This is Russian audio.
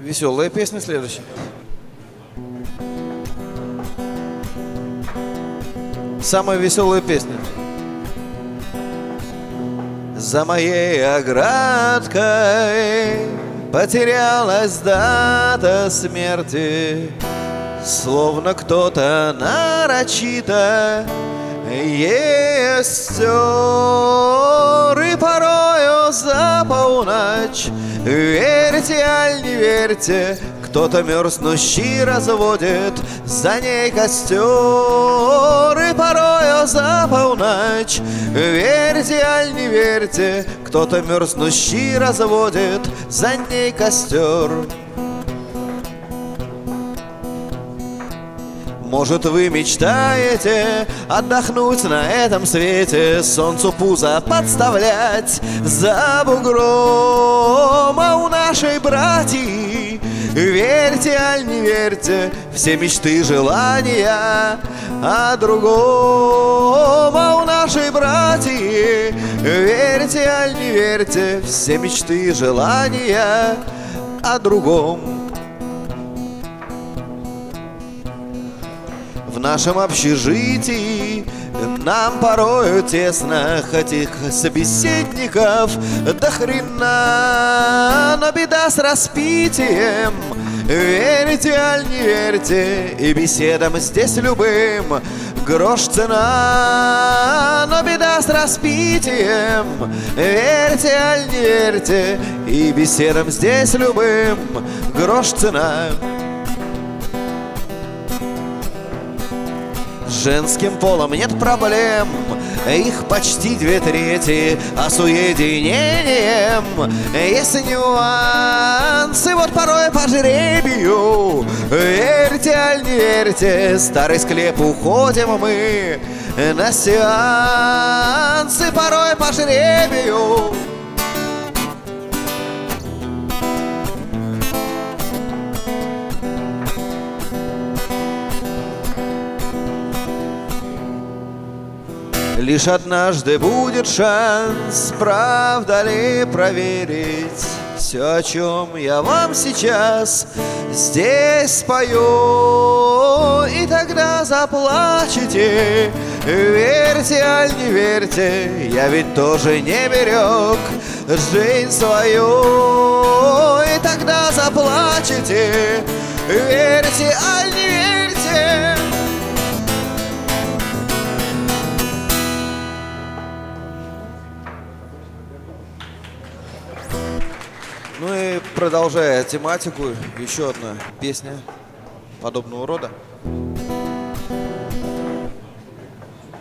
Веселая песня следующая. Самая веселая песня. За моей оградкой потерялась дата смерти, словно кто-то нарочито ее стер. И порою за полночь, верьте, аль не верьте, кто-то мерзнущий разводит за ней костер. И порою за полночь, верьте, аль не верьте, кто-то мерзнущий разводит за ней костер. Может, вы мечтаете отдохнуть на этом свете, солнцу пузо подставлять за бугром, а у нашей братьи, верьте, аль не верьте, все мечты, желания о другом, а у нашей братьи, верьте, аль не верьте, все мечты, желания о другом. В нашем общежитии нам порою тесно, хоть их собеседников до хрена, но беда с распитием, верьте, аль не верьте, и беседам здесь любым грош цена. Но беда с распитием, верьте, аль не верьте, и беседам здесь любым грош цена. С женским полом нет проблем, их почти 2/3, а с уединением есть нюансы. Вот порой по жребию, верьте, аль не верьте, старый склеп уходим мы на сеансы. Порой по жребию. Лишь однажды будет шанс, правда ли, проверить все, о чем я вам сейчас здесь спою. И тогда заплачете, верьте, аль не верьте, я ведь тоже не берег жизнь свою. И тогда заплачете, верьте, аль не верьте. Ну и продолжая тематику, еще одна песня подобного рода.